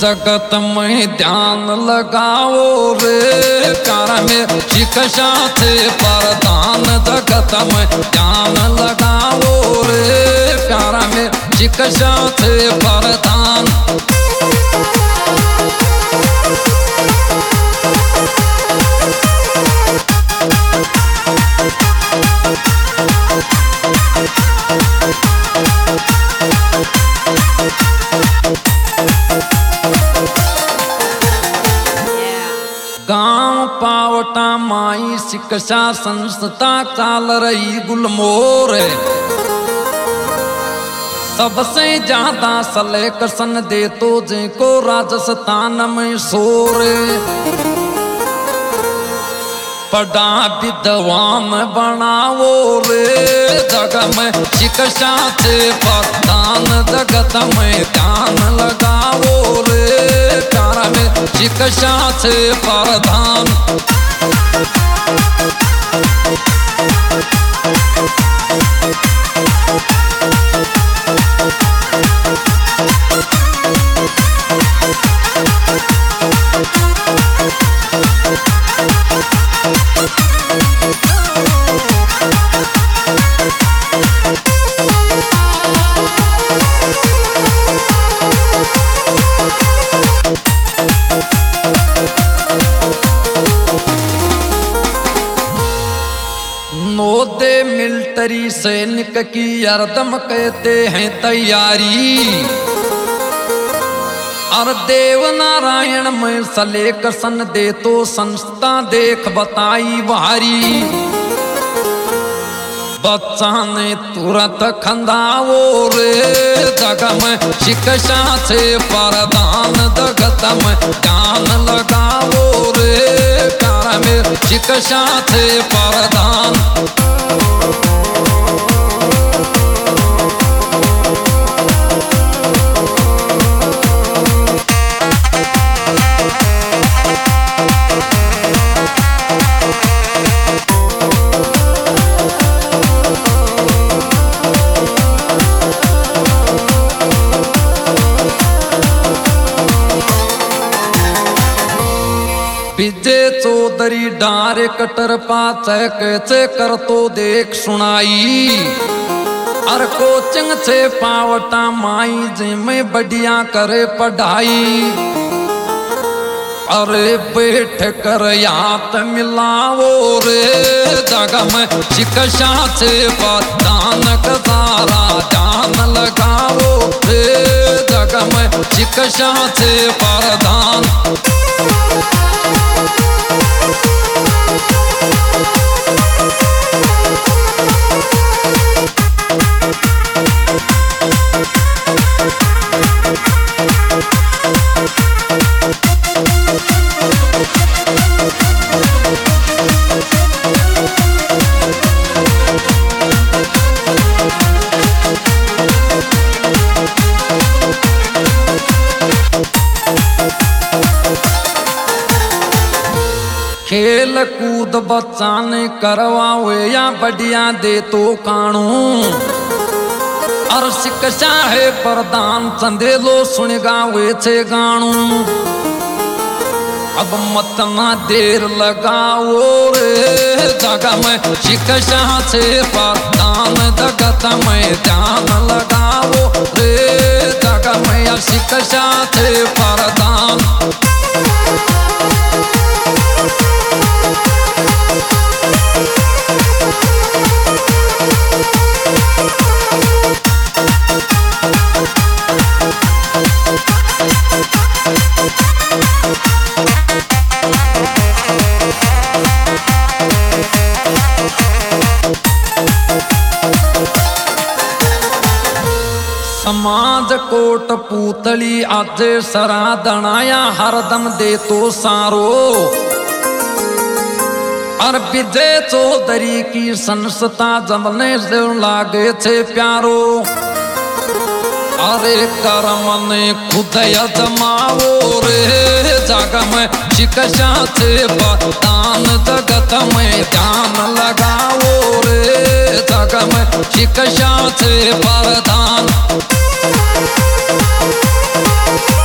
जगत में ध्यान लगाओ रे प्यार में शिक्षा थे प्रधान। जगत में ध्यान लगाओ रे प्यार में शिक्षा थे प्रधान। गांव पावटा माई शिक्षा संस्था चाल रही गुलमोर। सबसे ज्यादा सलेक्शन दे तो जिनको राजस्थान में शोर। पढ़ा विद्वान बनाओ रे जग में शिक्षा थे प्रधान। जगत में ध्यान लगाओ रे प्यार में शिक्षा थे प्रधान। नौदे मिलिट्री सैनिक की हरदम कहते हैं तैयारी। और देव नारायण में सलेक्शन दे तो संस्था देख बताई भारी। बच्चा ने तुरंत खंदाओ रे जग में शिक्षा से प्रधान। जगत में ध्यान लगाओ रे प्यार में शिक्षा से प्रधान। विजय चौधरी डायरेक्टर पाचे कैसे कर तो देख सुनाई। और कोचिंग से पावटा माई जी में बढ़िया करे पढ़ाई। अरे बैठ कर याद मिलाओ रे जग में शिक्षा से प्रधान। का सारा ध्यान लगाओ रे जग में शिक्षा से प्रधान। खेल कूद बच्चा ने करवावे या बढ़िया दे तो कानून। और शिक्षा है प्रधान चंदेलो सुन गावे छे गानू। अब मत ना देर लगाओ रे जग में शिक्षा से प्रधान। जगत में ध्यान लगाओ रे जग में शिक्षा से प्रधान। समाज कोट पूतली आज सराधनाया हरदम दे तो सारो। और विजय चौधरी की संस्था जमने से लागे छे प्यारो। अरे कर्म ने खुद यजमाओ रे जग में शिक्षा से प्रधान। जगत में ध्यान लगाओ रे जग में शिक्षा से प्रधान।